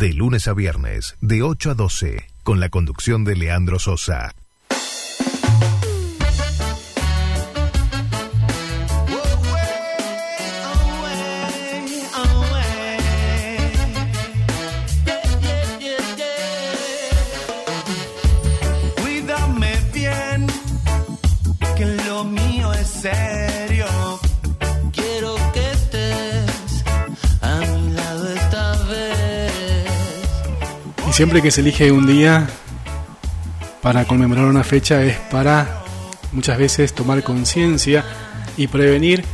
De lunes a viernes, de 8 a 12, con la conducción de Leandro Sosa. Cuídame bien, que lo mío es serio. Quiero que estés a mi lado esta vez. Y siempre que se elige un día para conmemorar una fecha es para muchas veces tomar conciencia y prevenir.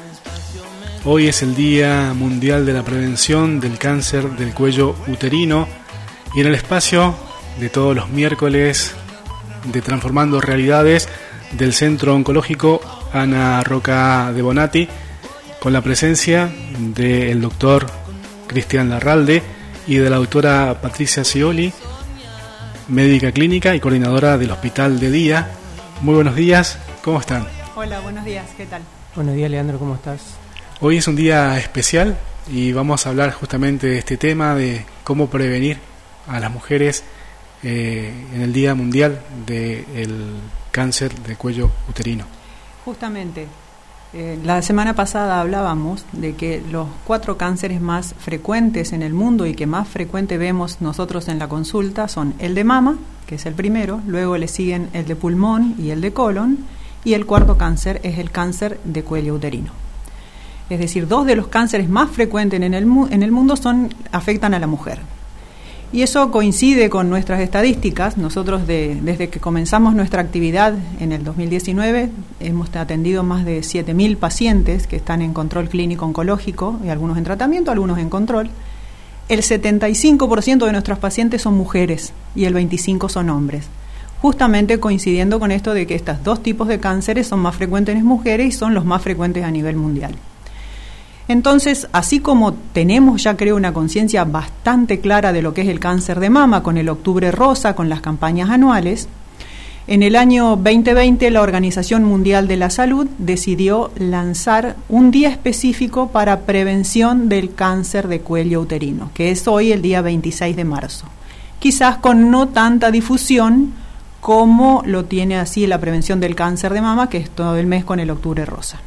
Hoy es el Día Mundial de la Prevención del Cáncer del Cuello Uterino, y en el espacio de todos los miércoles de Transformando Realidades del Centro Oncológico Ana Roca de Bonatti, con la presencia del doctor Cristian Larralde y de la doctora Patricia Scioli, médica clínica y coordinadora del Hospital de Día. Muy buenos días, ¿cómo están? Hola, buenos días, ¿qué tal? Buenos días, Leandro, ¿cómo estás? Hoy es un día especial y vamos a hablar justamente de este tema, de cómo prevenir a las mujeres en el Día Mundial del Cáncer de Cuello Uterino. Justamente, la semana pasada hablábamos de que los 4 cánceres más frecuentes en el mundo y que más frecuente vemos nosotros en la consulta son el de mama, que es el primero, luego le siguen el de pulmón y el de colon, y el cuarto cáncer es el cáncer de cuello uterino. Es decir, 2 de los cánceres más frecuentes en el mundo afectan a la mujer. Y eso coincide con nuestras estadísticas. Nosotros desde que comenzamos nuestra actividad en el 2019 hemos atendido más de 7.000 pacientes que están en control clínico oncológico, y algunos en tratamiento, algunos en control. El 75% de nuestros pacientes son mujeres y el 25% son hombres, justamente coincidiendo con esto de que estos 2 tipos de cánceres son más frecuentes en mujeres y son los más frecuentes a nivel mundial. Entonces, así como tenemos ya creo una conciencia bastante clara de lo que es el cáncer de mama con el Octubre Rosa, con las campañas anuales, en el año 2020 la Organización Mundial de la Salud decidió lanzar un día específico para prevención del cáncer de cuello uterino, que es hoy el día 26 de marzo. Quizás con no tanta difusión como lo tiene así la prevención del cáncer de mama, que es todo el mes con el Octubre Rosa.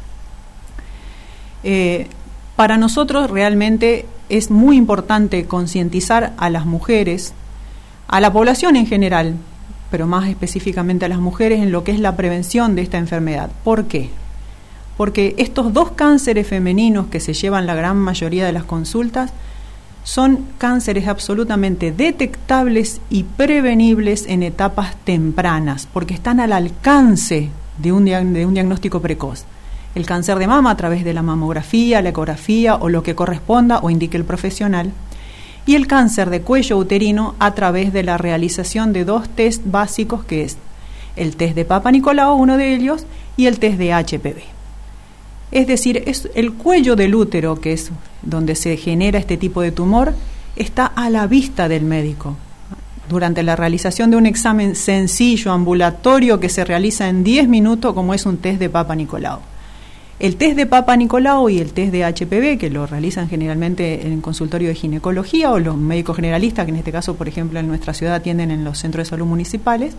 Para nosotros realmente es muy importante concientizar a las mujeres, a la población en general, pero más específicamente a las mujeres en lo que es la prevención de esta enfermedad. ¿Por qué? Porque estos 2 cánceres femeninos que se llevan la gran mayoría de las consultas son cánceres absolutamente detectables y prevenibles en etapas tempranas, porque están al alcance de un diagnóstico precoz. El cáncer de mama a través de la mamografía, la ecografía o lo que corresponda o indique el profesional, y el cáncer de cuello uterino a través de la realización de 2 test básicos, que es el test de Papa Nicolau, uno de ellos, y el test de HPV. Es decir, es el cuello del útero, que es donde se genera este tipo de tumor, está a la vista del médico. Durante la realización de un examen sencillo, ambulatorio, que se realiza en 10 minutos, como es un test de Papa Nicolau. El test de Papa Nicolau y el test de HPV, que lo realizan generalmente en el consultorio de ginecología o los médicos generalistas, que en este caso, por ejemplo, en nuestra ciudad atienden en los centros de salud municipales,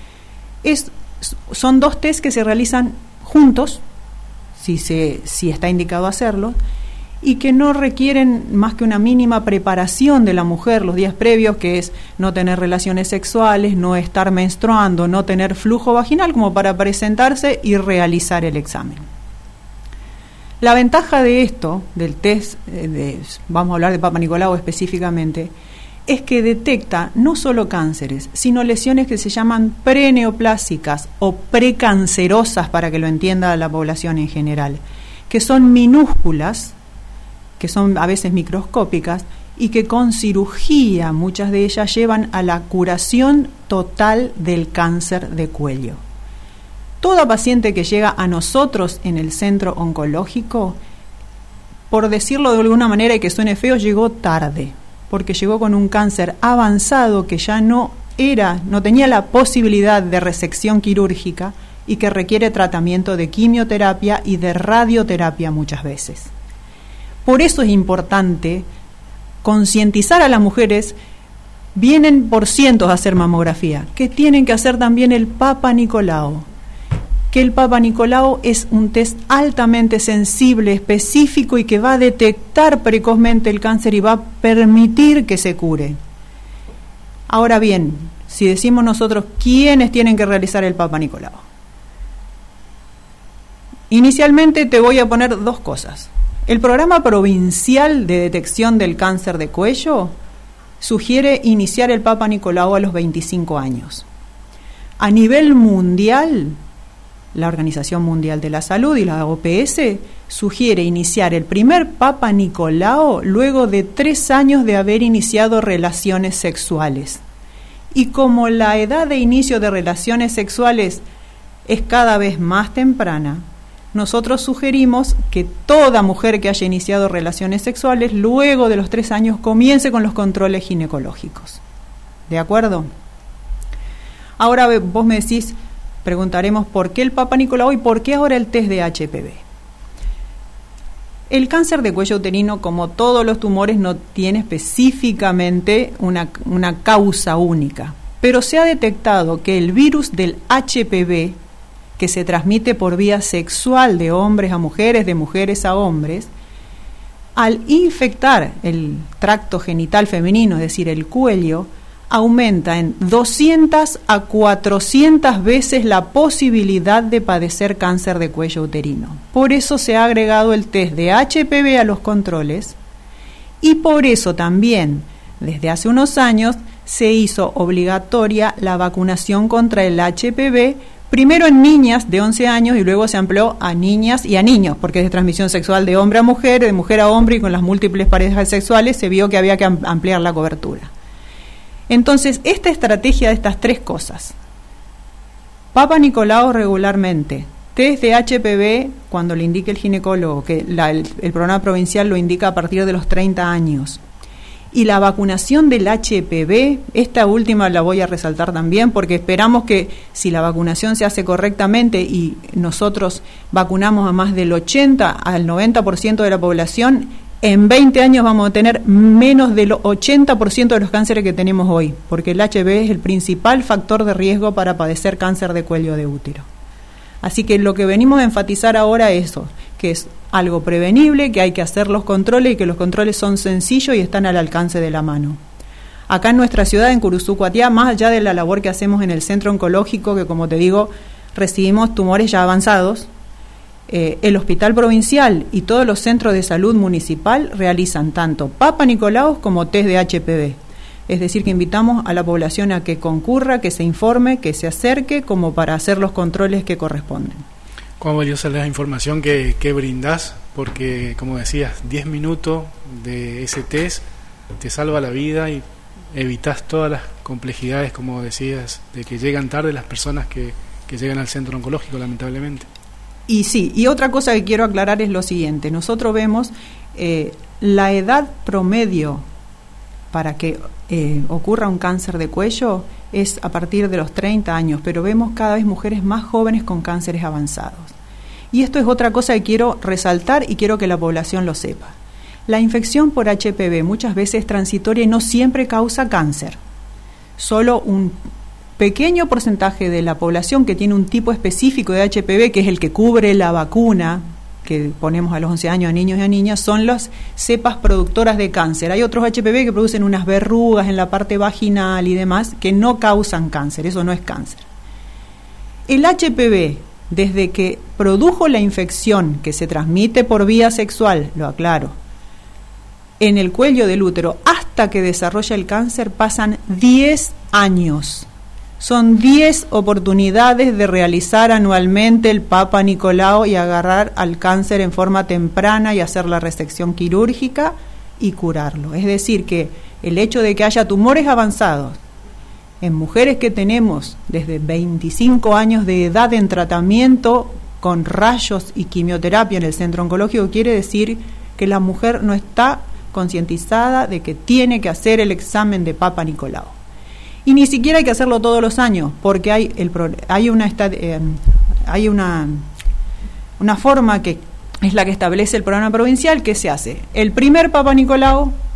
son 2 test que se realizan juntos, si está indicado hacerlo, y que no requieren más que una mínima preparación de la mujer los días previos, que es no tener relaciones sexuales, no estar menstruando, no tener flujo vaginal, como para presentarse y realizar el examen. La ventaja de esto, del test, vamos a hablar de Papa Nicolau específicamente, es que detecta no solo cánceres, sino lesiones que se llaman preneoplásicas o precancerosas, para que lo entienda la población en general, que son minúsculas, que son a veces microscópicas, y que con cirugía muchas de ellas llevan a la curación total del cáncer de cuello. Toda paciente que llega a nosotros en el centro oncológico, por decirlo de alguna manera y que suene feo, llegó tarde, porque llegó con un cáncer avanzado que ya no tenía la posibilidad de resección quirúrgica y que requiere tratamiento de quimioterapia y de radioterapia muchas veces. Por eso es importante concientizar a las mujeres, vienen por cientos a hacer mamografía, que tienen que hacer también el Papa Nicolau, que el Papa Nicolau es un test altamente sensible, específico y que va a detectar precozmente el cáncer y va a permitir que se cure. Ahora bien, si decimos nosotros quiénes tienen que realizar el Papa Nicolau, inicialmente te voy a poner dos cosas. El Programa Provincial de Detección del Cáncer de Cuello sugiere iniciar el Papa Nicolau a los 25 años. A nivel mundial, la Organización Mundial de la Salud y la OPS sugiere iniciar el primer Papa Nicolau luego de 3 años de haber iniciado relaciones sexuales. Y como la edad de inicio de relaciones sexuales es cada vez más temprana, nosotros sugerimos que toda mujer que haya iniciado relaciones sexuales luego de los 3 años comience con los controles ginecológicos. ¿De acuerdo? Ahora vos me decís, preguntaremos por qué el Papa Nicolau y por qué ahora el test de HPV. El cáncer de cuello uterino, como todos los tumores, no tiene específicamente una causa única, pero se ha detectado que el virus del HPV, que se transmite por vía sexual de hombres a mujeres, de mujeres a hombres, al infectar el tracto genital femenino, es decir, el cuello, aumenta en 200 a 400 veces la posibilidad de padecer cáncer de cuello uterino. Por eso se ha agregado el test de HPV a los controles y por eso también, desde hace unos años, se hizo obligatoria la vacunación contra el HPV, primero en niñas de 11 años y luego se amplió a niñas y a niños, porque es de transmisión sexual de hombre a mujer, de mujer a hombre, y con las múltiples parejas sexuales se vio que había que ampliar la cobertura. Entonces, esta estrategia de estas 3 cosas, Papa Nicolau regularmente, test de HPV cuando le indique el ginecólogo, que el programa provincial lo indica a partir de los 30 años, y la vacunación del HPV, esta última la voy a resaltar también, porque esperamos que si la vacunación se hace correctamente y nosotros vacunamos a más del 80 al 90% de la población, en 20 años vamos a tener menos del 80% de los cánceres que tenemos hoy, porque el HPV es el principal factor de riesgo para padecer cáncer de cuello de útero. Así que lo que venimos a enfatizar ahora es eso, que es algo prevenible, que hay que hacer los controles y que los controles son sencillos y están al alcance de la mano. Acá en nuestra ciudad, en Curuzú-Cuatiá, más allá de la labor que hacemos en el centro oncológico, que como te digo, recibimos tumores ya avanzados, el hospital provincial y todos los centros de salud municipal realizan tanto Papa Nicolau como test de HPV. Es decir, que invitamos a la población a que concurra, que se informe, que se acerque, como para hacer los controles que corresponden. Cuán valiosa es la información que brindás, porque, como decías, 10 minutos de ese test te salva la vida y evitas todas las complejidades, como decías, de que llegan tarde las personas que llegan al centro oncológico, lamentablemente. Y sí, y otra cosa que quiero aclarar es lo siguiente. Nosotros vemos la edad promedio para que ocurra un cáncer de cuello es a partir de los 30 años, pero vemos cada vez mujeres más jóvenes con cánceres avanzados. Y esto es otra cosa que quiero resaltar y quiero que la población lo sepa. La infección por HPV muchas veces es transitoria y no siempre causa cáncer. Solo un pequeño porcentaje de la población que tiene un tipo específico de HPV, que es el que cubre la vacuna que ponemos a los 11 años a niños y a niñas, son las cepas productoras de cáncer. Hay otros HPV que producen unas verrugas en la parte vaginal y demás que no causan cáncer, eso no es cáncer. El HPV, desde que produjo la infección que se transmite por vía sexual, lo aclaro, en el cuello del útero hasta que desarrolla el cáncer pasan 10 años. Son 10 oportunidades de realizar anualmente el Papa Nicolau y agarrar al cáncer en forma temprana y hacer la resección quirúrgica y curarlo. Es decir, que el hecho de que haya tumores avanzados en mujeres que tenemos desde 25 años de edad en tratamiento con rayos y quimioterapia en el centro oncológico quiere decir que la mujer no está concientizada de que tiene que hacer el examen de Papa Nicolau. Y ni siquiera hay que hacerlo todos los años, porque hay una forma que es la que establece el programa provincial, que se hace el primer Papa Nicolau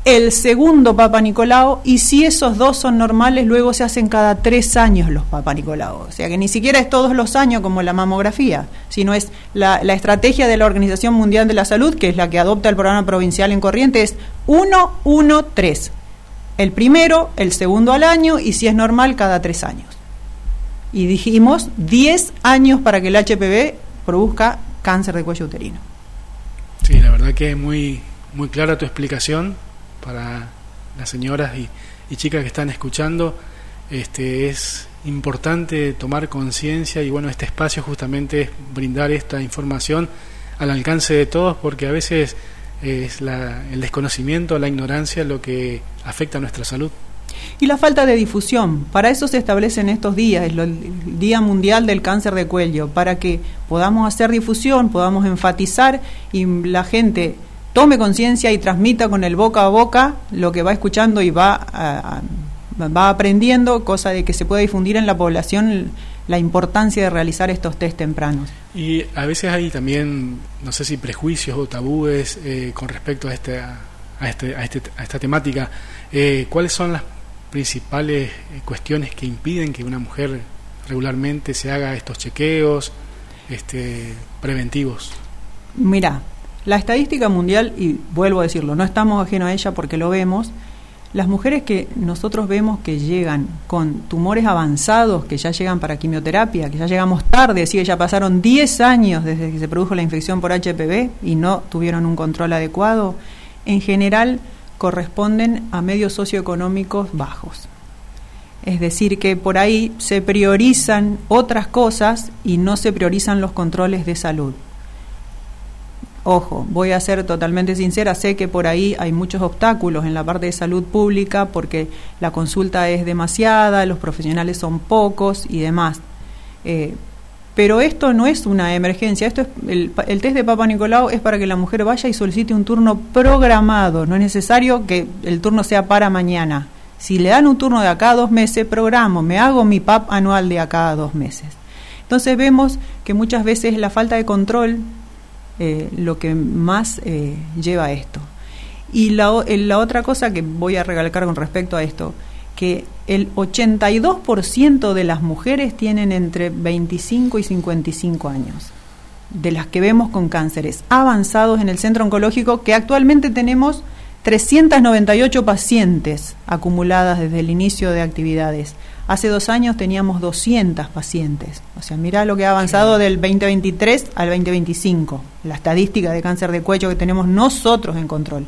el segundo Papa Nicolau, y si esos dos son normales, luego se hacen cada 3 años los Papa Nicolau. O sea que ni siquiera es todos los años como la mamografía, sino es la estrategia de la Organización Mundial de la Salud, que es la que adopta el programa provincial en Corrientes, es 1-1-3. El primero, el segundo al año, y si es normal, cada 3 años. Y dijimos 10 años para que el HPV produzca cáncer de cuello uterino. Sí, la verdad que es muy clara tu explicación para las señoras y chicas que están escuchando. Es importante tomar conciencia, y bueno, este espacio justamente es brindar esta información al alcance de todos, porque a veces es el desconocimiento, la ignorancia lo que afecta a nuestra salud. Y la falta de difusión. Para eso se establecen estos días, el Día Mundial del Cáncer de Cuello, para que podamos hacer difusión, podamos enfatizar y la gente tome conciencia y transmita con el boca a boca lo que va escuchando y va aprendiendo, cosa de que se pueda difundir en la población la importancia de realizar estos test tempranos. Y a veces hay también, no sé si prejuicios o tabúes con respecto a esta temática. ¿Cuáles son las principales cuestiones que impiden que una mujer regularmente se haga estos chequeos preventivos? Mirá, la estadística mundial, y vuelvo a decirlo, no estamos ajenos a ella porque lo vemos, las mujeres que nosotros vemos que llegan con tumores avanzados, que ya llegan para quimioterapia, que ya llegamos tarde, es decir, ya pasaron 10 años desde que se produjo la infección por HPV y no tuvieron un control adecuado, en general corresponden a medios socioeconómicos bajos. Es decir, que por ahí se priorizan otras cosas y no se priorizan los controles de salud. Ojo, voy a ser totalmente sincera, sé que por ahí hay muchos obstáculos en la parte de salud pública porque la consulta es demasiada, los profesionales son pocos y demás. Pero esto no es una emergencia, esto es el test de Papa Nicolau es para que la mujer vaya y solicite un turno programado, no es necesario que el turno sea para mañana. Si le dan un turno de acá a 2 meses, programo, me hago mi PAP anual de acá a 2 meses. Entonces vemos que muchas veces la falta de control lo que más lleva a esto. Y la otra cosa que voy a recalcar con respecto a esto, que el 82% de las mujeres tienen entre 25 y 55 años, de las que vemos con cánceres avanzados en el centro oncológico, que actualmente tenemos 398 pacientes acumuladas desde el inicio de actividades. Hace 2 años teníamos 200 pacientes. O sea, mirá lo que ha avanzado del 2023 al 2025, la estadística de cáncer de cuello que tenemos nosotros en control.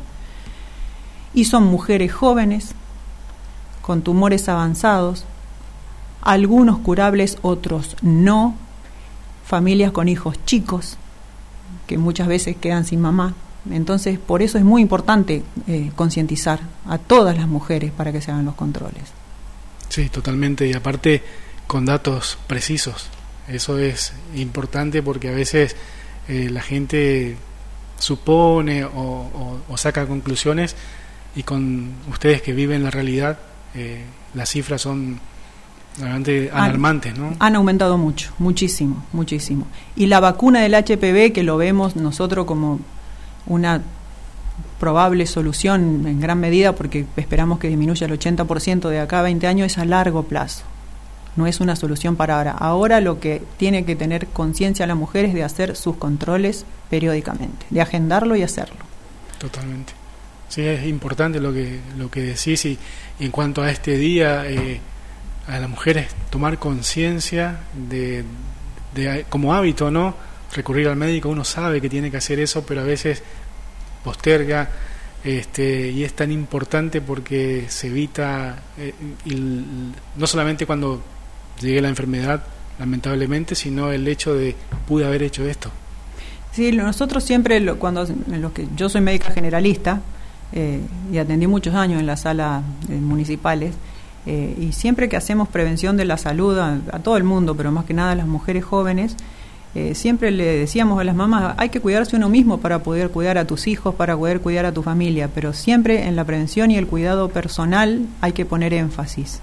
Y son mujeres jóvenes, con tumores avanzados, algunos curables, otros no, familias con hijos chicos, que muchas veces quedan sin mamá. Entonces, por eso es muy importante concientizar a todas las mujeres para que se hagan los controles. Sí, totalmente, y aparte con datos precisos. Eso es importante porque a veces la gente supone o saca conclusiones, y con ustedes que viven la realidad, las cifras son realmente alarmantes, ¿no? Han aumentado mucho, muchísimo. Y la vacuna del HPV, que lo vemos nosotros como una probable solución en gran medida, porque esperamos que disminuya el 80% de acá a 20 años, es a largo plazo. No es una solución para ahora. Ahora lo que tiene que tener conciencia la mujer es de hacer sus controles periódicamente, de agendarlo y hacerlo. Totalmente. Sí, es importante lo que decís, y en cuanto a este día, a las mujeres tomar conciencia de como hábito, ¿no? Recurrir al médico, uno sabe que tiene que hacer eso, pero a veces posterga, y es tan importante porque se evita, no solamente cuando llegue la enfermedad, lamentablemente, sino el hecho de pude haber hecho esto. Sí, nosotros siempre, yo soy médica generalista, y atendí muchos años en las salas municipales, y siempre que hacemos prevención de la salud a todo el mundo, pero más que nada a las mujeres jóvenes, siempre le decíamos a las mamás, hay que cuidarse uno mismo para poder cuidar a tus hijos, para poder cuidar a tu familia, pero siempre en la prevención y el cuidado personal hay que poner énfasis.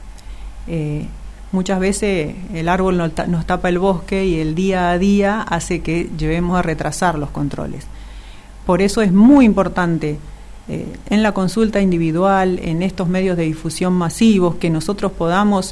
Muchas veces el árbol nos tapa el bosque, y el día a día hace que llevemos a retrasar los controles. Por eso es muy importante en la consulta individual, en estos medios de difusión masivos, que nosotros podamos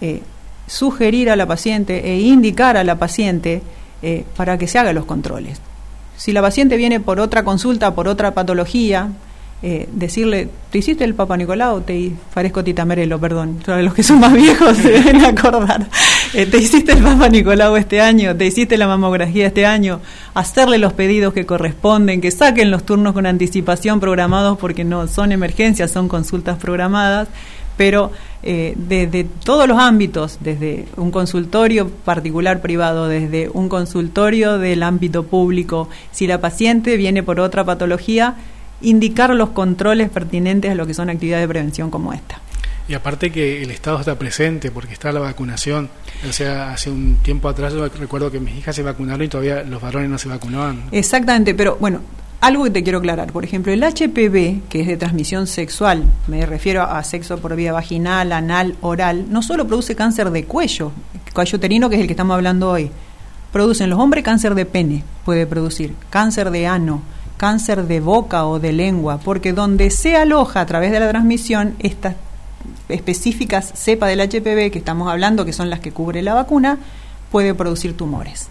sugerir a la paciente e indicar a la paciente para que se hagan los controles. Si la paciente viene por otra consulta, por otra patología, decirle, ¿te hiciste el Papa Nicolau? Parezco Tita Merelo, perdón, los que son más viejos se deben acordar. ¿Te hiciste el Papa Nicolau este año? ¿Te hiciste la mamografía este año? Hacerle los pedidos que corresponden, que saquen los turnos con anticipación programados, porque no son emergencias, son consultas programadas, pero desde todos los ámbitos, desde un consultorio particular privado, desde un consultorio del ámbito público, si la paciente viene por otra patología, indicar los controles pertinentes a lo que son actividades de prevención como esta. Y aparte que el Estado está presente porque está la vacunación. O sea, hace un tiempo atrás yo recuerdo que mis hijas se vacunaron y todavía los varones no se vacunaban. Exactamente, pero bueno, algo que te quiero aclarar. Por ejemplo, el HPV, que es de transmisión sexual, me refiero a sexo por vía vaginal, anal, oral, no solo produce cáncer de cuello uterino, que es el que estamos hablando hoy. Produce en los hombres cáncer de pene, puede producir cáncer de ano, cáncer de boca o de lengua, porque donde se aloja a través de la transmisión estas específicas cepas del HPV que estamos hablando, que son las que cubre la vacuna, puede producir tumores.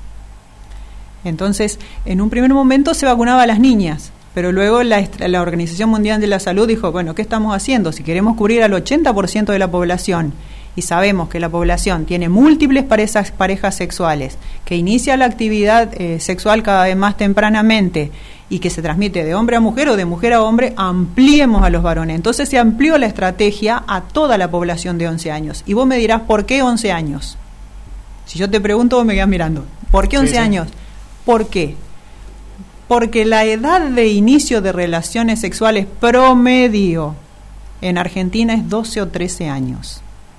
Entonces, en un primer momento se vacunaba a las niñas, pero luego la Organización Mundial de la Salud dijo, bueno, ¿qué estamos haciendo? Si queremos cubrir al 80% de la población y sabemos que la población tiene múltiples parejas sexuales, que inicia la actividad sexual cada vez más tempranamente y que se transmite de hombre a mujer o de mujer a hombre, ampliemos a los varones. Entonces se amplió la estrategia a toda la población de 11 años. Y vos me dirás, ¿por qué 11 años? Si yo te pregunto, vos me quedás mirando. ¿Por qué 11 años? ¿Por qué? Porque la edad de inicio de relaciones sexuales promedio en Argentina es 12 o 13 años.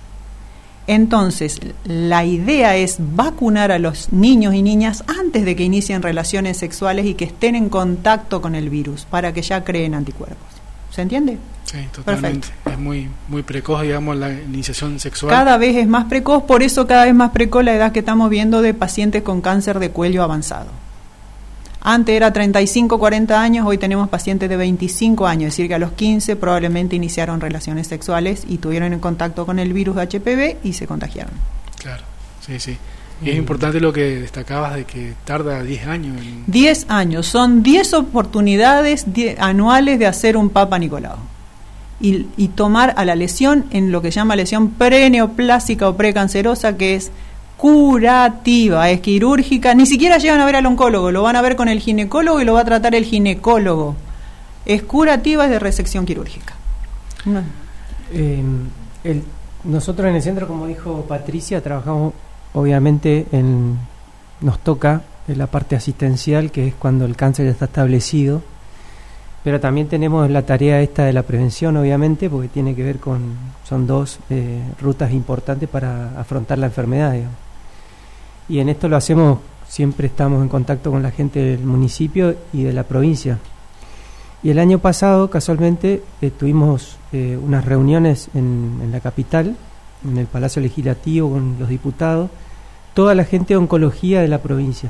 Entonces, la idea es vacunar a los niños y niñas antes de que inicien relaciones sexuales y que estén en contacto con el virus, para que ya creen anticuerpos. ¿Se entiende? Sí, totalmente. Perfecto. Es muy precoz, digamos, la iniciación sexual. Cada vez es más precoz, por eso cada vez más precoz la edad que estamos viendo de pacientes con cáncer de cuello avanzado. Antes era 35, 40 años, hoy tenemos pacientes de 25 años, es decir, que a los 15 probablemente iniciaron relaciones sexuales y tuvieron en contacto con el virus HPV y se contagiaron. Claro, sí. Y es importante lo que destacabas de que tarda 10 años. 10 años, son 10 oportunidades anuales de hacer un Papa Nicolau. Y tomar a la lesión en lo que se llama lesión preneoplásica o precancerosa, que es curativa, es quirúrgica, ni siquiera llegan a ver al oncólogo, lo van a ver con el ginecólogo y lo va a tratar el ginecólogo. Es curativa, es de resección quirúrgica. Nosotros en el centro, como dijo Patricia, trabajamos obviamente nos toca en la parte asistencial, que es cuando el cáncer ya está establecido, pero también tenemos la tarea esta de la prevención, obviamente, porque tiene que ver son dos rutas importantes para afrontar la enfermedad, digamos. Y en esto lo hacemos, siempre estamos en contacto con la gente del municipio y de la provincia. Y el año pasado, casualmente, tuvimos unas reuniones en la capital, en el Palacio Legislativo, con los diputados, toda la gente de oncología de la provincia.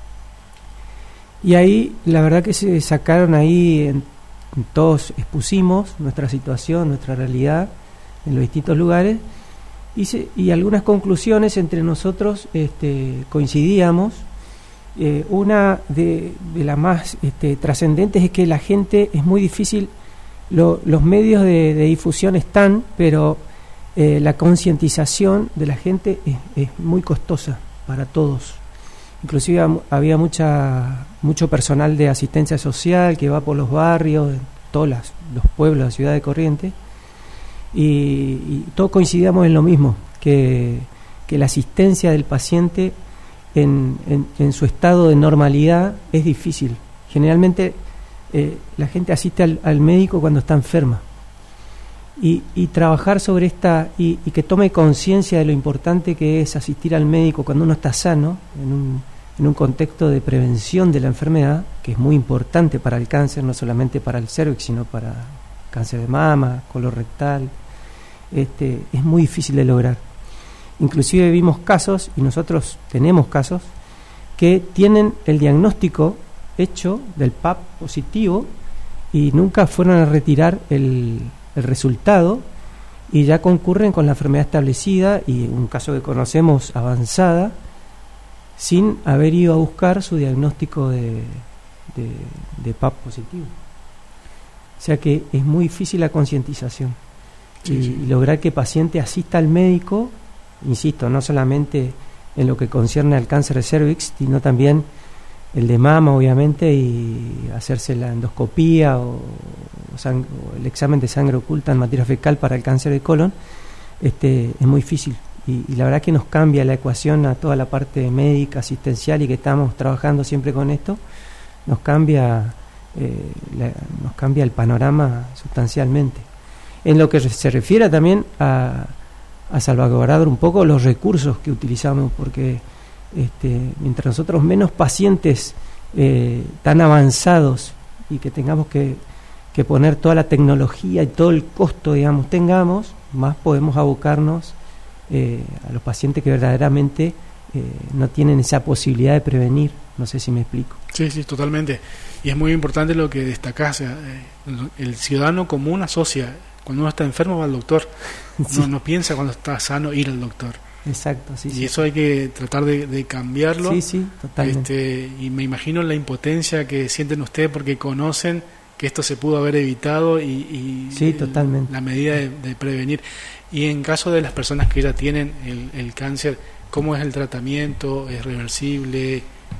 Y ahí, la verdad que se sacaron ahí, todos expusimos nuestra situación, nuestra realidad en los distintos lugares, y algunas conclusiones entre nosotros coincidíamos. Una de las más trascendentes es que la gente es muy difícil, los medios de difusión están, pero la concientización de la gente es muy costosa para todos. Inclusive había mucho personal de asistencia social que va por los barrios, en todos los pueblos de la ciudad de Corrientes, y todos coincidíamos en lo mismo, que la asistencia del paciente en su estado de normalidad es difícil. Generalmente la gente asiste al médico cuando está enferma, y trabajar sobre y que tome conciencia de lo importante que es asistir al médico cuando uno está sano, en un contexto de prevención de la enfermedad, que es muy importante para el cáncer, no solamente para el cérvix, sino para cáncer de mama, colorectal. Es muy difícil de lograr. Inclusive vimos casos, y nosotros tenemos casos, que tienen el diagnóstico hecho del PAP positivo y nunca fueron a retirar el resultado, y ya concurren con la enfermedad establecida y un caso que conocemos avanzada, sin haber ido a buscar su diagnóstico de PAP positivo. O sea que es muy difícil la concientización y lograr que el paciente asista al médico, insisto, no solamente en lo que concierne al cáncer de cervix, sino también el de mama, obviamente, y hacerse la endoscopía o el examen de sangre oculta en materia fecal para el cáncer de colon. Es muy difícil y la verdad que nos cambia la ecuación a toda la parte médica, asistencial, y que estamos trabajando siempre con esto, nos cambia el panorama sustancialmente. En lo que se refiere también a salvaguardar un poco los recursos que utilizamos, porque mientras nosotros menos pacientes tan avanzados y que tengamos que poner toda la tecnología y todo el costo, digamos, tengamos, más podemos abocarnos a los pacientes que verdaderamente no tienen esa posibilidad de prevenir. No sé si me explico. Sí, totalmente. Y es muy importante lo que destacás. El ciudadano común asocia, cuando uno está enfermo va al doctor. Sí. No piensa cuando está sano ir al doctor. Exacto, sí. Y eso hay que tratar de cambiarlo. Sí, totalmente. Y me imagino la impotencia que sienten ustedes porque conocen que esto se pudo haber evitado y sí, totalmente. La medida de prevenir. Y en caso de las personas que ya tienen el cáncer, ¿cómo es el tratamiento? ¿Es reversible?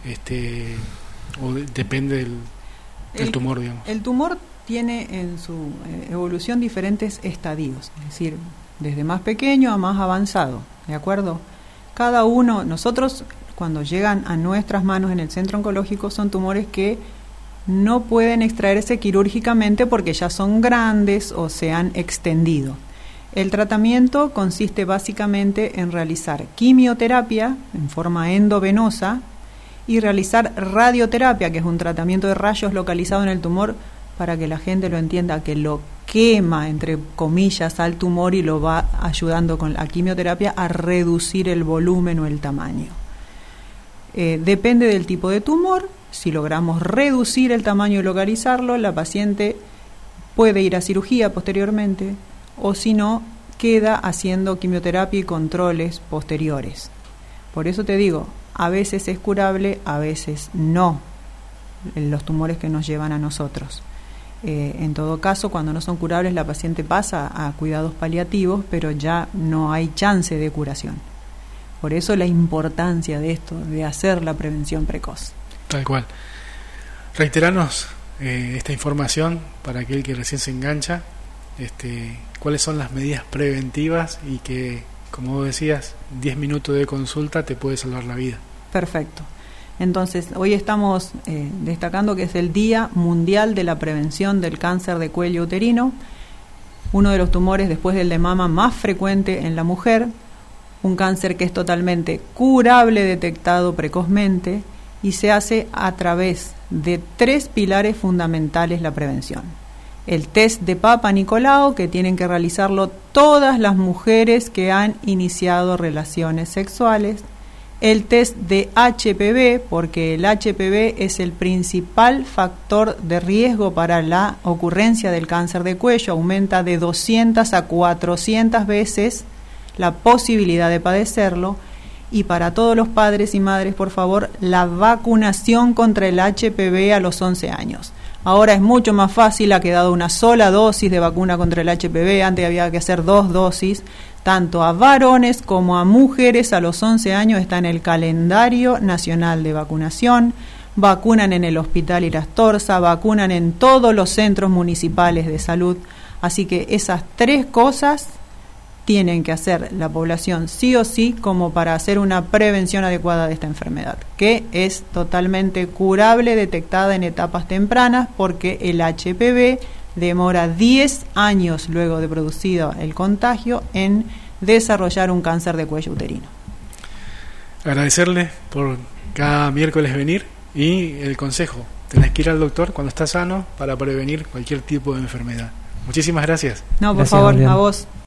¿O depende del tumor, digamos? El tumor tiene en su evolución diferentes estadios, es decir, desde más pequeño a más avanzado, ¿de acuerdo? Cada uno, nosotros cuando llegan a nuestras manos en el centro oncológico son tumores que no pueden extraerse quirúrgicamente porque ya son grandes o se han extendido. El tratamiento consiste básicamente en realizar quimioterapia en forma endovenosa y realizar radioterapia, que es un tratamiento de rayos localizado en el tumor, para que la gente lo entienda, que lo quema, entre comillas, al tumor y lo va ayudando con la quimioterapia a reducir el volumen o el tamaño. Depende del tipo de tumor. Si logramos reducir el tamaño y localizarlo, la paciente puede ir a cirugía posteriormente, o si no, queda haciendo quimioterapia y controles posteriores. Por eso te digo, a veces es curable, a veces no, los tumores que nos llevan a nosotros. En todo caso, cuando no son curables, la paciente pasa a cuidados paliativos, pero ya no hay chance de curación. Por eso la importancia de esto, de hacer la prevención precoz. Tal cual. Reiteranos esta información para aquel que recién se engancha, cuáles son las medidas preventivas y que, como vos decías, 10 minutos de consulta te puede salvar la vida. Perfecto. Entonces, hoy estamos destacando que es el Día Mundial de la Prevención del Cáncer de Cuello Uterino, uno de los tumores después del de mama más frecuente en la mujer, un cáncer que es totalmente curable, detectado precozmente, y se hace a través de 3 pilares fundamentales la prevención. El test de Papa Nicolau, que tienen que realizarlo todas las mujeres que han iniciado relaciones sexuales. El test de HPV, porque el HPV es el principal factor de riesgo para la ocurrencia del cáncer de cuello, aumenta de 200 a 400 veces la posibilidad de padecerlo. Y para todos los padres y madres, por favor, la vacunación contra el HPV a los 11 años. Ahora es mucho más fácil, ha quedado una sola dosis de vacuna contra el HPV, antes había que hacer 2 dosis, tanto a varones como a mujeres a los 11 años está en el calendario nacional de vacunación, vacunan en el Hospital Irastorza, vacunan en todos los centros municipales de salud, así que esas 3 cosas tienen que hacer la población sí o sí como para hacer una prevención adecuada de esta enfermedad, que es totalmente curable, detectada en etapas tempranas, porque el HPV demora 10 años luego de producido el contagio en desarrollar un cáncer de cuello uterino. Agradecerle por cada miércoles venir y el consejo, tenés que ir al doctor cuando estás sano para prevenir cualquier tipo de enfermedad. Muchísimas gracias. No, por favor, a vos.